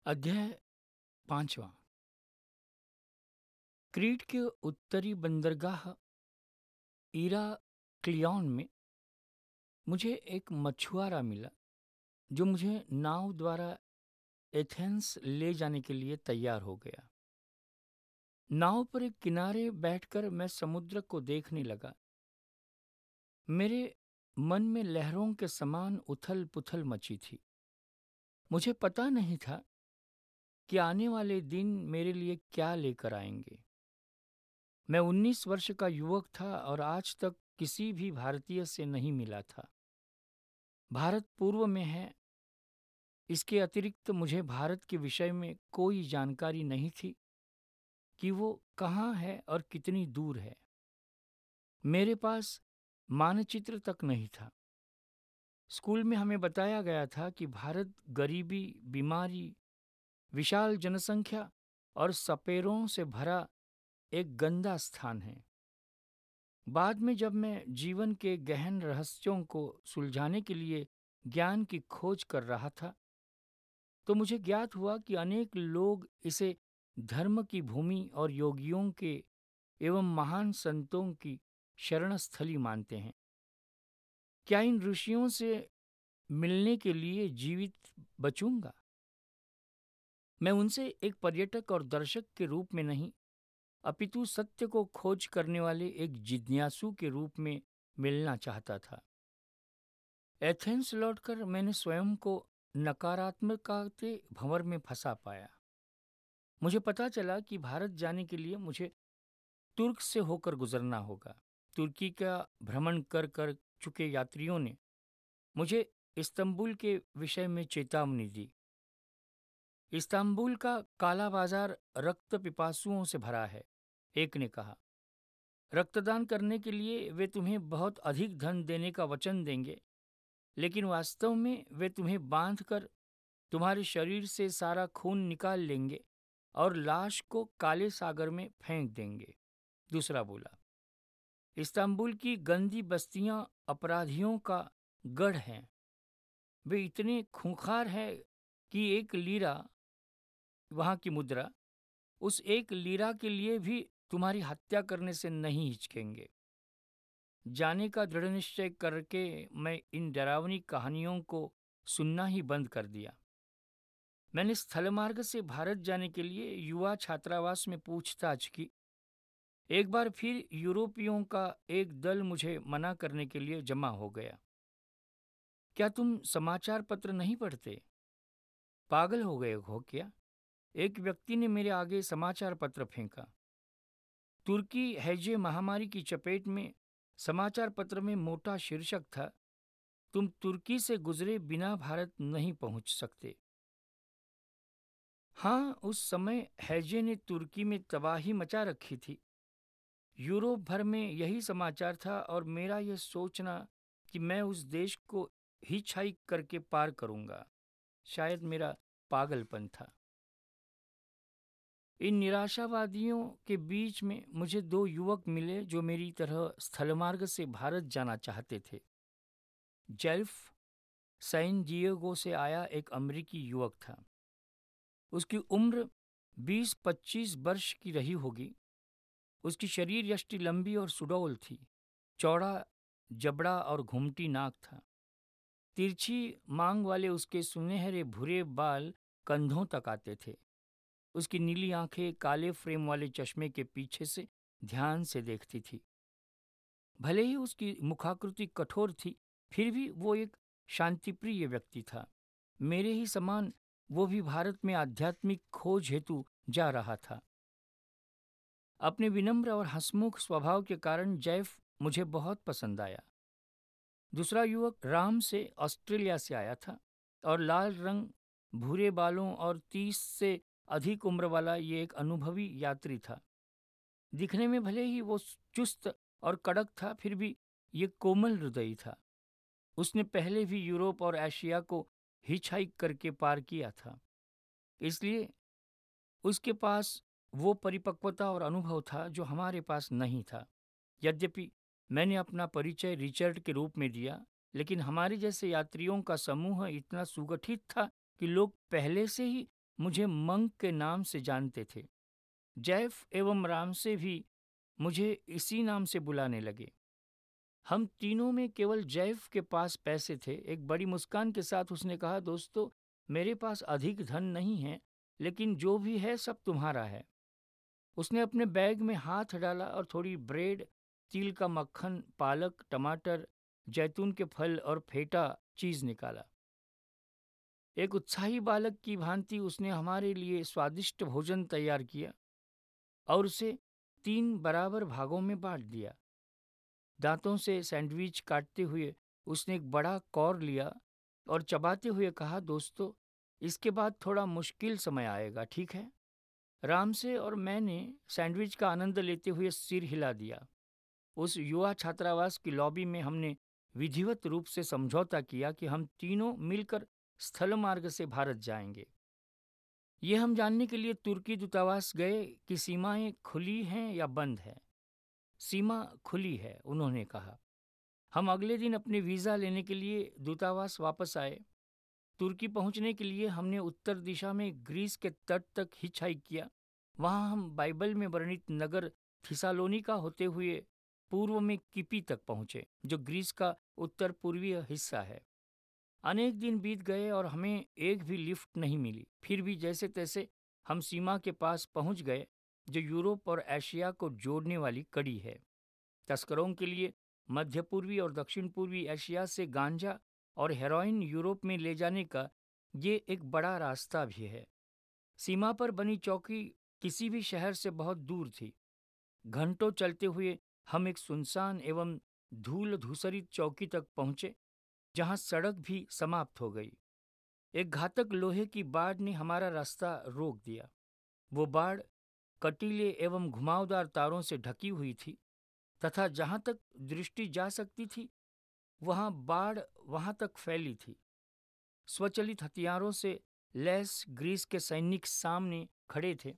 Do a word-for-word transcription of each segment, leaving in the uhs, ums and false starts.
अध्याय पांचवा। क्रीट के उत्तरी बंदरगाह इराक्लियन में मुझे एक मछुआरा मिला जो मुझे नाव द्वारा एथेंस ले जाने के लिए तैयार हो गया। नाव पर एक किनारे बैठकर मैं समुद्र को देखने लगा। मेरे मन में लहरों के समान उथल पुथल मची थी। मुझे पता नहीं था कि आने वाले दिन मेरे लिए क्या लेकर आएंगे। मैं उन्नीस वर्ष का युवक था और आज तक किसी भी भारतीय से नहीं मिला था। भारत पूर्व में है, इसके अतिरिक्त मुझे भारत के विषय में कोई जानकारी नहीं थी कि वो कहाँ है और कितनी दूर है। मेरे पास मानचित्र तक नहीं था। स्कूल में हमें बताया गया था कि भारत गरीबी, बीमारी, विशाल जनसंख्या और सपेरों से भरा एक गंदा स्थान है। बाद में जब मैं जीवन के गहन रहस्यों को सुलझाने के लिए ज्ञान की खोज कर रहा था, तो मुझे ज्ञात हुआ कि अनेक लोग इसे धर्म की भूमि और योगियों के एवं महान संतों की शरणस्थली मानते हैं। क्या इन ऋषियों से मिलने के लिए जीवित बचूंगा? मैं उनसे एक पर्यटक और दर्शक के रूप में नहीं, अपितु सत्य को खोज करने वाले एक जिज्ञासु के रूप में मिलना चाहता था। एथेंस लौटकर मैंने स्वयं को नकारात्मकता के भंवर में फंसा पाया। मुझे पता चला कि भारत जाने के लिए मुझे तुर्क से होकर गुजरना होगा। तुर्की का भ्रमण कर कर चुके यात्रियों ने मुझे इस्तांबुल के विषय में चेतावनी दी। इस्तांबुल का काला बाजार रक्त पिपासुओं से भरा है, एक ने कहा। रक्तदान करने के लिए वे तुम्हें बहुत अधिक धन देने का वचन देंगे, लेकिन वास्तव में वे तुम्हें बांधकर तुम्हारे शरीर से सारा खून निकाल लेंगे और लाश को काले सागर में फेंक देंगे। दूसरा बोला, इस्तांबुल की गंदी बस्तियां अपराधियों का गढ़ हैं। वे इतने खूंखार हैं कि एक लीरा, वहां की मुद्रा, उस एक लीरा के लिए भी तुम्हारी हत्या करने से नहीं हिचकेंगे। जाने का दृढ़ निश्चय करके मैं इन डरावनी कहानियों को सुनना ही बंद कर दिया। मैंने स्थल मार्ग से भारत जाने के लिए युवा छात्रावास में पूछताछ की। एक बार फिर यूरोपियों का एक दल मुझे मना करने के लिए जमा हो गया। क्या तुम समाचार पत्र नहीं पढ़ते? पागल हो गए हो क्या? एक व्यक्ति ने मेरे आगे समाचार पत्र फेंका। तुर्की हैजे महामारी की चपेट में समाचार पत्र में मोटा शीर्षक था, तुम तुर्की से गुजरे बिना भारत नहीं पहुंच सकते। हाँ, उस समय हैजे ने तुर्की में तबाही मचा रखी थी। यूरोप भर में यही समाचार था और मेरा यह सोचना कि मैं उस देश को हिचहाइक करके पार करूंगा, शायद मेरा पागलपन था। इन निराशावादियों के बीच में मुझे दो युवक मिले जो मेरी तरह स्थलमार्ग से भारत जाना चाहते थे। जेल्फ सैन डिएगो से आया एक अमेरिकी युवक था। उसकी उम्र बीस पच्चीस वर्ष की रही होगी। उसकी शरीर यष्टि लंबी और सुडौल थी। चौड़ा जबड़ा और घुमटी नाक था। तिरछी मांग वाले उसके सुनहरे भूरे बाल कंधों तक आते थे। उसकी नीली आंखें काले फ्रेम वाले चश्मे के पीछे से ध्यान से देखती थी। भले ही उसकी मुखाकृति कठोर थी, फिर भी वो एक शांतिप्रिय व्यक्ति था। मेरे ही समान वो भी भारत में आध्यात्मिक खोज हेतु जा रहा था। अपने विनम्र और हंसमुख स्वभाव के कारण जैफ मुझे बहुत पसंद आया। दूसरा युवक राम से ऑस्ट्रेलिया से आया था और लाल रंग, भूरे बालों और तीस से अधिक उम्र वाला ये एक अनुभवी यात्री था। दिखने में भले ही वो चुस्त और कड़क था, फिर भी ये कोमल हृदयी था। उसने पहले भी यूरोप और एशिया को हिचहाइक करके पार किया था, इसलिए उसके पास वो परिपक्वता और अनुभव था जो हमारे पास नहीं था। यद्यपि मैंने अपना परिचय रिचर्ड के रूप में दिया, लेकिन हमारे जैसे यात्रियों का समूह इतना सुगठित था कि लोग पहले से ही मुझे मंक के नाम से जानते थे। जैफ एवं रामसे भी मुझे इसी नाम से बुलाने लगे। हम तीनों में केवल जैफ के पास पैसे थे। एक बड़ी मुस्कान के साथ उसने कहा, दोस्तों, मेरे पास अधिक धन नहीं है, लेकिन जो भी है सब तुम्हारा है। उसने अपने बैग में हाथ डाला और थोड़ी ब्रेड, तिल का मक्खन, पालक, टमाटर, जैतून के फल और फेटा चीज निकाला। एक उत्साही बालक की भांति उसने हमारे लिए स्वादिष्ट भोजन तैयार किया और उसे तीन बराबर भागों में बांट दिया। दांतों से सैंडविच काटते हुए उसने एक बड़ा कौर लिया और चबाते हुए कहा, दोस्तों, इसके बाद थोड़ा मुश्किल समय आएगा, ठीक है? रामसे और मैंने सैंडविच का आनंद लेते हुए सिर हिला दिया। उस युवा छात्रावास की लॉबी में हमने विधिवत रूप से समझौता किया कि हम तीनों मिलकर स्थल मार्ग से भारत जाएंगे। ये हम जानने के लिए तुर्की दूतावास गए कि सीमाएं खुली हैं या बंद है। सीमा खुली है, उन्होंने कहा। हम अगले दिन अपने वीज़ा लेने के लिए दूतावास वापस आए। तुर्की पहुंचने के लिए हमने उत्तर दिशा में ग्रीस के तट तक हिचहाइक किया। वहां हम बाइबल में वर्णित नगर थिसालोनिका होते हुए पूर्व में किपी तक पहुंचे, जो ग्रीस का उत्तर पूर्वीय हिस्सा है। अनेक दिन बीत गए और हमें एक भी लिफ्ट नहीं मिली। फिर भी जैसे तैसे हम सीमा के पास पहुंच गए, जो यूरोप और एशिया को जोड़ने वाली कड़ी है। तस्करों के लिए मध्य पूर्वी और दक्षिण पूर्वी एशिया से गांजा और हेरोइन यूरोप में ले जाने का ये एक बड़ा रास्ता भी है। सीमा पर बनी चौकी किसी भी शहर से बहुत दूर थी। घंटों चलते हुए हम एक सुनसान एवं धूल धूसरित चौकी तक पहुंचे, जहां सड़क भी समाप्त हो गई। एक घातक लोहे की बाड़ ने हमारा रास्ता रोक दिया। वो बाड़ कटीले एवं घुमावदार तारों से ढकी हुई थी तथा जहां तक दृष्टि जा सकती थी वहां बाढ़ वहां तक फैली थी। स्वचलित हथियारों से लैस ग्रीस के सैनिक सामने खड़े थे।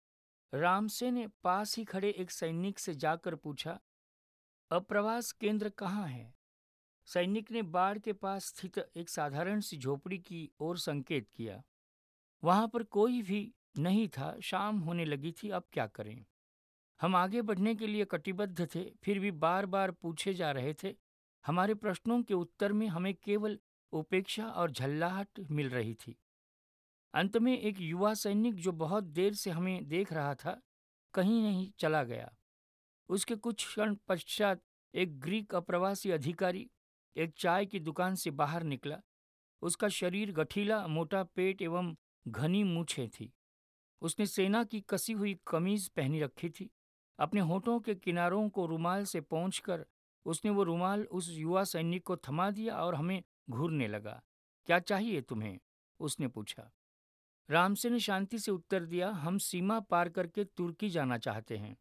रामसे ने पास ही खड़े एक सैनिक से जाकर पूछा, अप्रवास केंद्र कहाँ है? सैनिक ने बाढ़ के पास स्थित एक साधारण सी झोपड़ी की ओर संकेत किया। वहां पर कोई भी नहीं था। शाम होने लगी थी। अब क्या करें? हम आगे बढ़ने के लिए कटिबद्ध थे, फिर भी बार बार पूछे जा रहे थे। हमारे प्रश्नों के उत्तर में हमें केवल उपेक्षा और झल्लाहट मिल रही थी। अंत में एक युवा सैनिक जो बहुत देर से हमें देख रहा था, कहीं नहीं चला गया। उसके कुछ क्षण पश्चात एक ग्रीक अप्रवासी अधिकारी एक चाय की दुकान से बाहर निकला। उसका शरीर गठीला, मोटा पेट एवं घनी मूछें थी। उसने सेना की कसी हुई कमीज पहनी रखी थी। अपने होठों के किनारों को रुमाल से पोंछकर उसने वो रुमाल उस युवा सैनिक को थमा दिया और हमें घूरने लगा। क्या चाहिए तुम्हें? उसने पूछा। रामसे ने शांति से उत्तर दिया, हम सीमा पार करके तुर्की जाना चाहते हैं।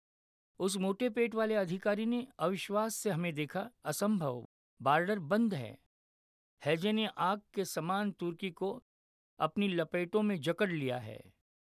उस मोटे पेट वाले अधिकारी ने अविश्वास से हमें देखा। असंभव, बॉर्डर बंद है। हैजे ने आग के समान तुर्की को अपनी लपेटों में जकड़ लिया है।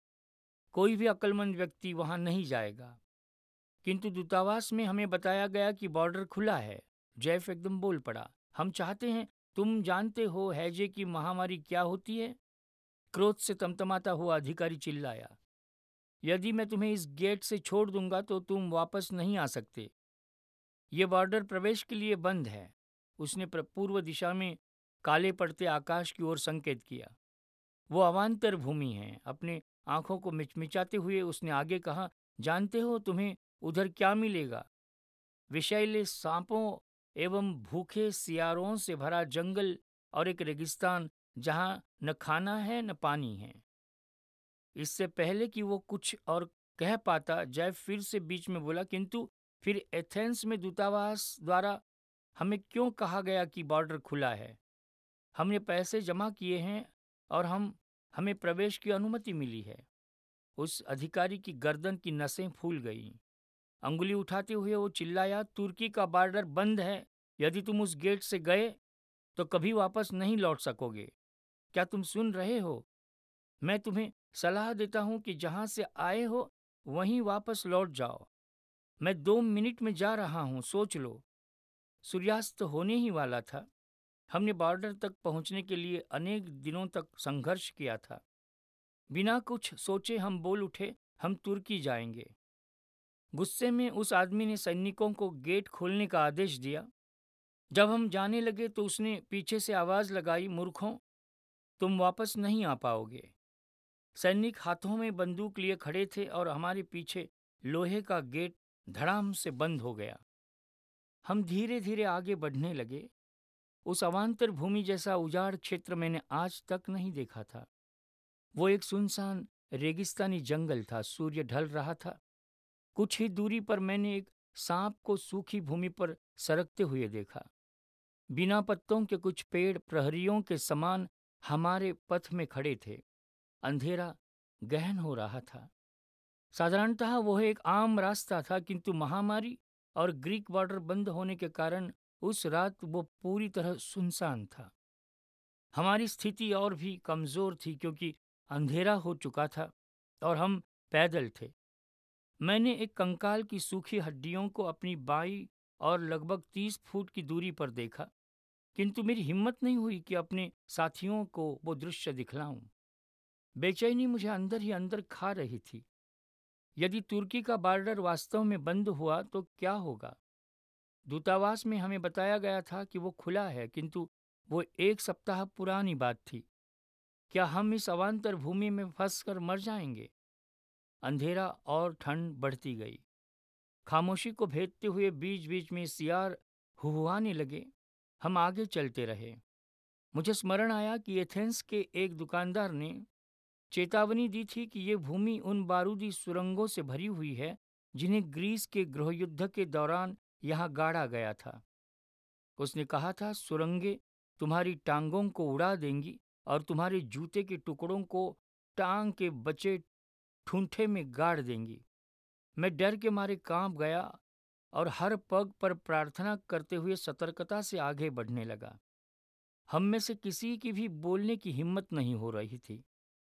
कोई भी अक्लमंद व्यक्ति वहां नहीं जाएगा। किंतु दूतावास में हमें बताया गया कि बॉर्डर खुला है। जैफ एकदम बोल पड़ा, हम चाहते हैं, तुम जानते हो हैजे की महामारी क्या होती है? क्रोध से तमतमाता हुआ अधिकारी चिल्लाया, यदि मैं तुम्हें इस गेट से छोड़ दूंगा तो तुम वापस नहीं आ सकते। ये बॉर्डर प्रवेश के लिए बंद है। उसने पूर्व दिशा में काले पड़ते आकाश की ओर संकेत किया। वो अवान्तर भूमि है। अपने आंखों को मिचमिचाते हुए उसने आगे कहा, जानते हो तुम्हें उधर क्या मिलेगा? विषैले सांपों एवं भूखे सियारों से भरा जंगल और एक रेगिस्तान जहां न खाना है न पानी है। इससे पहले कि वो कुछ और कह पाता, जय फिर से बीच में बोला, किंतु फिर एथेंस में दूतावास द्वारा हमें क्यों कहा गया कि बॉर्डर खुला है? हमने पैसे जमा किए हैं और हम हमें प्रवेश की अनुमति मिली है। उस अधिकारी की गर्दन की नसें फूल गईं। अंगुली उठाते हुए वो चिल्लाया, तुर्की का बॉर्डर बंद है। यदि तुम उस गेट से गए तो कभी वापस नहीं लौट सकोगे। क्या तुम सुन रहे हो? मैं तुम्हें सलाह देता हूं कि जहां से आए हो वहीं वापस लौट जाओ। मैं दो मिनट में जा रहा हूं, सोच लो। सूर्यास्त होने ही वाला था। हमने बॉर्डर तक पहुंचने के लिए अनेक दिनों तक संघर्ष किया था। बिना कुछ सोचे हम बोल उठे, हम तुर्की जाएंगे। गुस्से में उस आदमी ने सैनिकों को गेट खोलने का आदेश दिया। जब हम जाने लगे तो उसने पीछे से आवाज लगाई, मूर्खों, तुम वापस नहीं आ पाओगे। सैनिक हाथों में बंदूक लिए खड़े थे और हमारे पीछे लोहे का गेट धड़ाम से बंद हो गया। हम धीरे धीरे आगे बढ़ने लगे। उस अवांतर भूमि जैसा उजाड़ क्षेत्र मैंने आज तक नहीं देखा था। वो एक सुनसान रेगिस्तानी जंगल था। सूर्य ढल रहा था। कुछ ही दूरी पर मैंने एक सांप को सूखी भूमि पर सरकते हुए देखा। बिना पत्तों के कुछ पेड़ प्रहरियों के समान हमारे पथ में खड़े थे। अंधेरा गहन हो रहा था। साधारणतः वह एक आम रास्ता था, किंतु महामारी और ग्रीक बॉर्डर बंद होने के कारण उस रात वो पूरी तरह सुनसान था। हमारी स्थिति और भी कमजोर थी क्योंकि अंधेरा हो चुका था और हम पैदल थे। मैंने एक कंकाल की सूखी हड्डियों को अपनी बाईं और लगभग तीस फुट की दूरी पर देखा, किंतु मेरी हिम्मत नहीं हुई कि अपने साथियों को वो दृश्य दिखलाऊं। बेचैनी मुझे अंदर ही अंदर खा रही थी। यदि तुर्की का बॉर्डर वास्तव में बंद हुआ तो क्या होगा? दूतावास में हमें बताया गया था कि वो खुला है, किंतु वो एक सप्ताह पुरानी बात थी। क्या हम इस अवांतर भूमि में फंसकर मर जाएंगे? अंधेरा और ठंड बढ़ती गई। खामोशी को भेदते हुए बीच बीच में सियार हुहुआने लगे। हम आगे चलते रहे। मुझे स्मरण आया कि एथेंस के एक दुकानदार ने चेतावनी दी थी कि ये भूमि उन बारूदी सुरंगों से भरी हुई है जिन्हें ग्रीस के गृहयुद्ध के दौरान यहाँ गाड़ा गया था। उसने कहा था, सुरंगें तुम्हारी टांगों को उड़ा देंगी और तुम्हारे जूते के टुकड़ों को टांग के बचे ठूंठे में गाड़ देंगी। मैं डर के मारे कांप गया और हर पग पर प्रार्थना करते हुए सतर्कता से आगे बढ़ने लगा। हम में से किसी की भी बोलने की हिम्मत नहीं हो रही थी।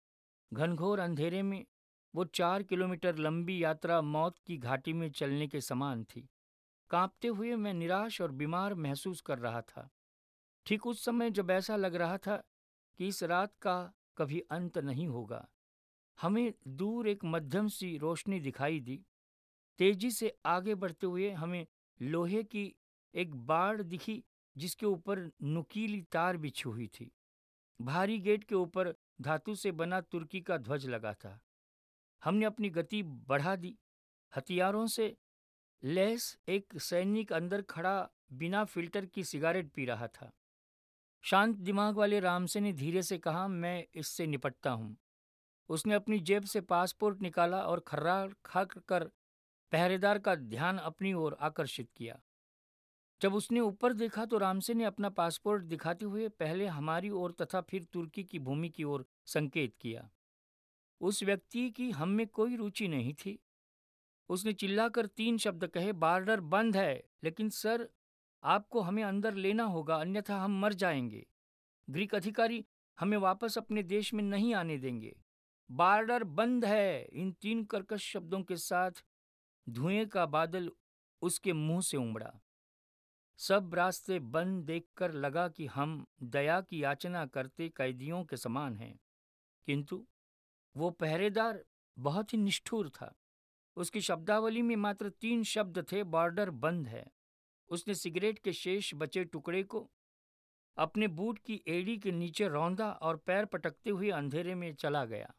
घनघोर अंधेरे में वो चार किलोमीटर लंबी यात्रा मौत की घाटी में चलने के समान थी। कांपते हुए मैं निराश और बीमार महसूस कर रहा था। ठीक उस समय जब ऐसा लग रहा था कि इस रात का कभी अंत नहीं होगा, हमें दूर एक मध्यम सी रोशनी दिखाई दी। तेजी से आगे बढ़ते हुए हमें लोहे की एक बाड़ दिखी जिसके ऊपर नुकीली तार बिछी हुई थी। भारी गेट के ऊपर धातु से बना तुर्की का ध्वज लगा था। हमने अपनी गति बढ़ा दी। हथियारों से लैस एक सैनिक अंदर खड़ा बिना फिल्टर की सिगारेट पी रहा था। शांत दिमाग वाले रामसे ने धीरे से कहा, मैं इससे निपटता हूं। उसने अपनी जेब से पासपोर्ट निकाला और खर्रार खा कर पहरेदार का ध्यान अपनी ओर आकर्षित किया। जब उसने ऊपर देखा तो रामसे ने अपना पासपोर्ट दिखाते हुए पहले हमारी ओर तथा फिर तुर्की की भूमि की ओर संकेत किया। उस व्यक्ति की हम में कोई रुचि नहीं थी। उसने चिल्लाकर तीन शब्द कहे, बॉर्डर बंद है, लेकिन सर आपको हमें अंदर लेना होगा, अन्यथा हम मर जाएंगे। ग्रीक अधिकारी हमें वापस अपने देश में नहीं आने देंगे। बॉर्डर बंद है। इन तीन कर्कश शब्दों के साथ धुएं का बादल उसके मुंह से उमड़ा। सब रास्ते बंद देखकर लगा कि हम दया की याचना करते कैदियों के समान हैं, किंतु वो पहरेदार बहुत ही निष्ठुर था। उसकी शब्दावली में मात्र तीन शब्द थे, बॉर्डर बंद है। उसने सिगरेट के शेष बचे टुकड़े को अपने बूट की एड़ी के नीचे रौंदा और पैर पटकते हुए अंधेरे में चला गया।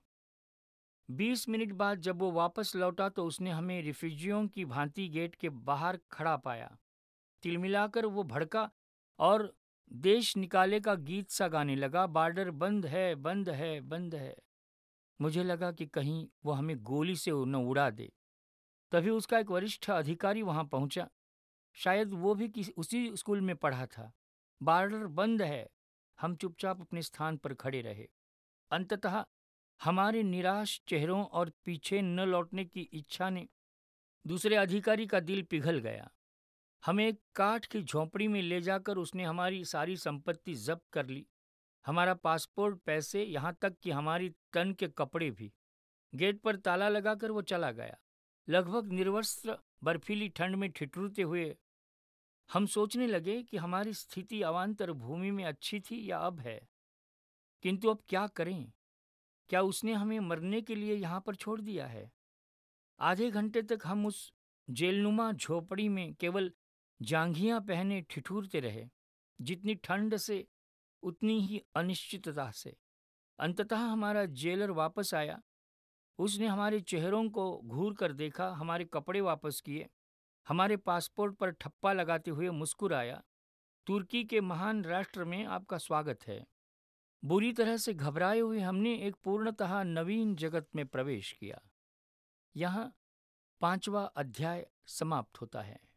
बीस मिनट बाद जब वो वापस लौटा तो उसने हमें रिफ्यूजियों की भांति गेट के बाहर खड़ा पाया। तिलमिलाकर वो भड़का और देश निकाले का गीत सा गाने लगा, बॉर्डर बंद है, बंद है, बंद है। मुझे लगा कि कहीं वो हमें गोली से न उड़ा दे। तभी उसका एक वरिष्ठ अधिकारी वहां पहुंचा। शायद वो भी किसी उसी स्कूल में पढ़ा था। बॉर्डर बंद है। हम चुपचाप अपने स्थान पर खड़े रहे। अंततः हमारे निराश चेहरों और पीछे न लौटने की इच्छा ने दूसरे अधिकारी का दिल पिघल गया। हमें एक काठ की झोंपड़ी में ले जाकर उसने हमारी सारी संपत्ति जब्त कर ली, हमारा पासपोर्ट, पैसे, यहाँ तक कि हमारी तन के कपड़े भी। गेट पर ताला लगाकर वो चला गया। लगभग निर्वस्त्र बर्फीली ठंड में ठिठुरते हुए हम सोचने लगे कि हमारी स्थिति अवांतर भूमि में अच्छी थी या अब है। किंतु अब क्या करें? क्या उसने हमें मरने के लिए यहाँ पर छोड़ दिया है? आधे घंटे तक हम उस जेलनुमा झोपड़ी में केवल जांघियां पहने ठिठुरते रहे, जितनी ठंड से उतनी ही अनिश्चितता से। अंततः हमारा जेलर वापस आया। उसने हमारे चेहरों को घूर कर देखा, हमारे कपड़े वापस किए, हमारे पासपोर्ट पर ठप्पा लगाते हुए मुस्कुराया। तुर्की के महान राष्ट्र में आपका स्वागत है। बुरी तरह से घबराए हुए हमने एक पूर्णतः नवीन जगत में प्रवेश किया। यहाँ पांचवा अध्याय समाप्त होता है।